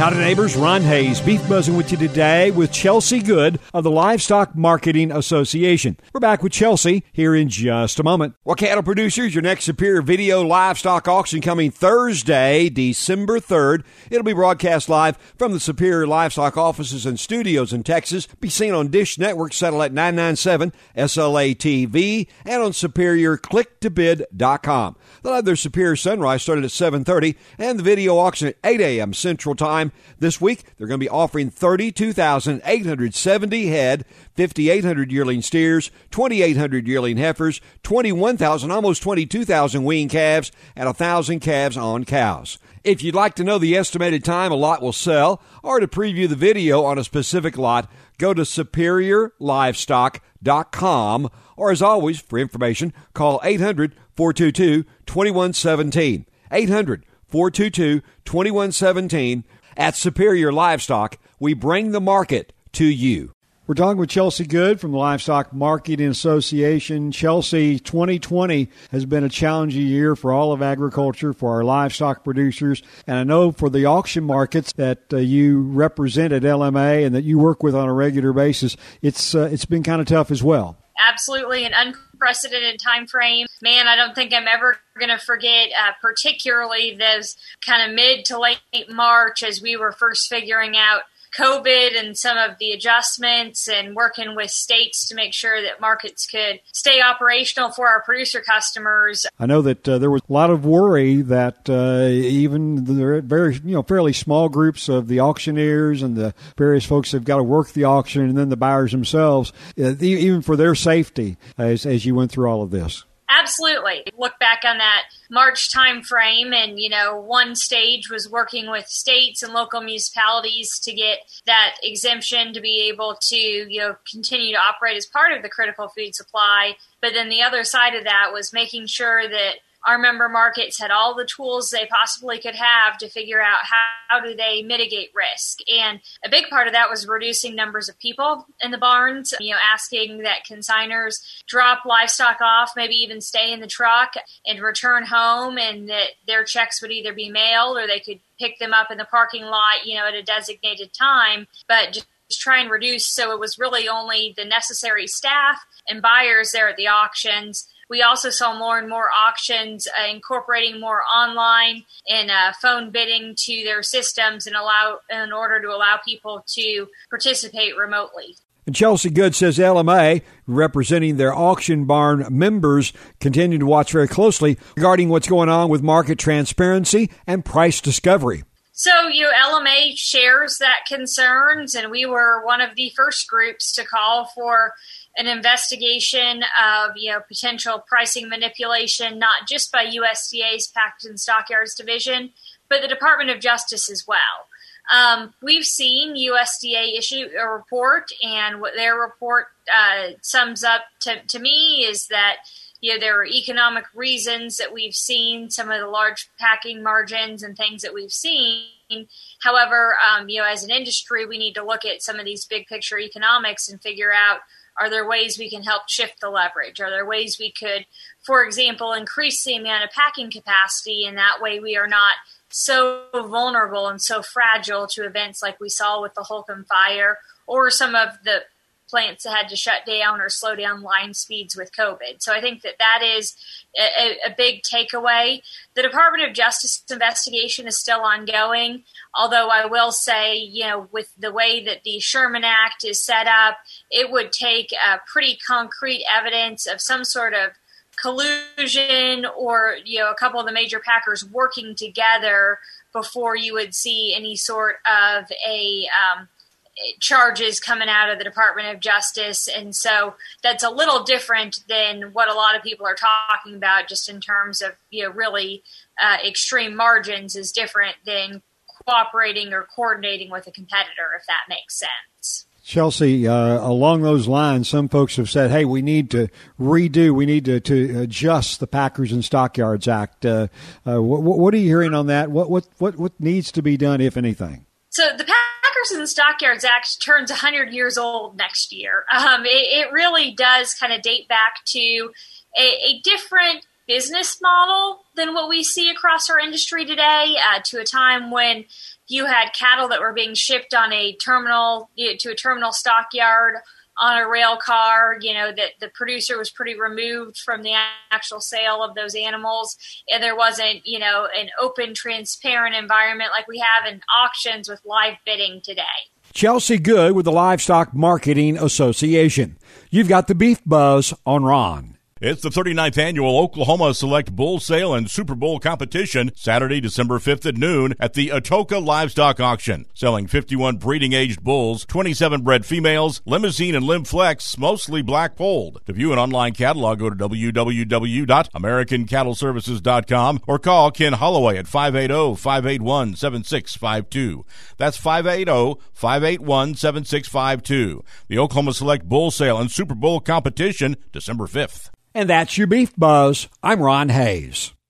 Howdy neighbors, Ron Hayes, Beef Buzzing with you today with Chelsea Good of the Livestock Marketing Association. We're back with Chelsea here in just a moment. Well, cattle producers, your next Superior Video Livestock Auction coming Thursday, December 3rd. It'll be broadcast live from the Superior Livestock offices and studios in Texas. Be seen on Dish Network Satellite 997, SLA TV, and on SuperiorClickToBid.com. They'll have their Superior Sunrise started at 7:30 and the video auction at 8 a.m. Central Time. This week, they're going to be offering 32,870 head, 5,800 yearling steers, 2,800 yearling heifers, 21,000, almost 22,000 wean calves, and 1,000 calves on cows. If you'd like to know the estimated time a lot will sell or to preview the video on a specific lot, go to SuperiorLivestock.com, or as always, for information, call 800-422-2117. 800-422-2117. At Superior Livestock, we bring the market to you. We're talking with Chelsea Good from the Livestock Marketing Association. Chelsea, 2020 has been a challenging year for all of agriculture, for our livestock producers. And I know for the auction markets that you represent at LMA and that you work with on a regular basis, it's been kind of tough as well. Absolutely an unprecedented time frame. Man, I don't think I'm ever going to forget, particularly those kind of mid to late March as we were first figuring out COVID and some of the adjustments and working with states to make sure that markets could stay operational for our producer customers. I know that there was a lot of worry that even the very, fairly small groups of the auctioneers and the various folks have got to work the auction and then the buyers themselves, even for their safety as you went through all of this. Absolutely. Look back on that March time frame and, one stage was working with states and local municipalities to get that exemption to be able to, continue to operate as part of the critical food supply. But then the other side of that was making sure that our member markets had all the tools they possibly could have to figure out how do they mitigate risk. And a big part of that was reducing numbers of people in the barns, asking that consigners drop livestock off, maybe even stay in the truck and return home, and that their checks would either be mailed or they could pick them up in the parking lot, at a designated time, but just try and reduce so it was really only the necessary staff and buyers there at the auctions. We also saw more and more auctions incorporating more online and phone bidding to their systems in order to allow people to participate remotely. And Chelsea Good says LMA, representing their auction barn members, continue to watch very closely regarding what's going on with market transparency and price discovery. So, LMA shares that concerns, and we were one of the first groups to call for an investigation of, potential pricing manipulation, not just by USDA's Packers and Stockyards Division, but the Department of Justice as well. We've seen USDA issue a report, and what their report sums up to me is that there are economic reasons that we've seen some of the large packing margins and things that we've seen. However, as an industry, we need to look at some of these big picture economics and figure out, are there ways we can help shift the leverage? Are there ways we could, for example, increase the amount of packing capacity, and that way we are not so vulnerable and so fragile to events like we saw with the Holcomb fire or some of the plants that had to shut down or slow down line speeds with COVID. So I think that is a big takeaway. The Department of Justice investigation is still ongoing, although I will say, with the way that the Sherman Act is set up, it would take pretty concrete evidence of some sort of collusion or, a couple of the major packers working together before you would see any sort of charges coming out of the Department of Justice. And so that's a little different than what a lot of people are talking about, just in terms of, really extreme margins is different than cooperating or coordinating with a competitor, if that makes sense. Chelsea, along those lines, some folks have said, hey, we need to adjust the Packers and Stockyards Act. What are you hearing on that? What needs to be done, if anything? So the Packers and Stockyards Act turns 100 years old next year. It really does kind of date back to a different business model than what we see across our industry today, to a time when you had cattle that were being shipped on a terminal, to a terminal stockyard on a rail car, that the producer was pretty removed from the actual sale of those animals. And there wasn't, an open, transparent environment like we have in auctions with live bidding today. Chelsea Good with the Livestock Marketing Association. You've got the Beef Buzz on Ron. It's the 39th annual Oklahoma Select Bull Sale and Super Bowl competition, Saturday, December 5th at noon at the Atoka Livestock Auction. Selling 51 breeding-aged bulls, 27 bred females, limousine and limb flex, mostly black polled. To view an online catalog, go to www.americancattleservices.com or call Ken Holloway at 580-581-7652. That's 580-581-7652. The Oklahoma Select Bull Sale and Super Bowl competition, December 5th. And that's your Beef Buzz. I'm Ron Hayes.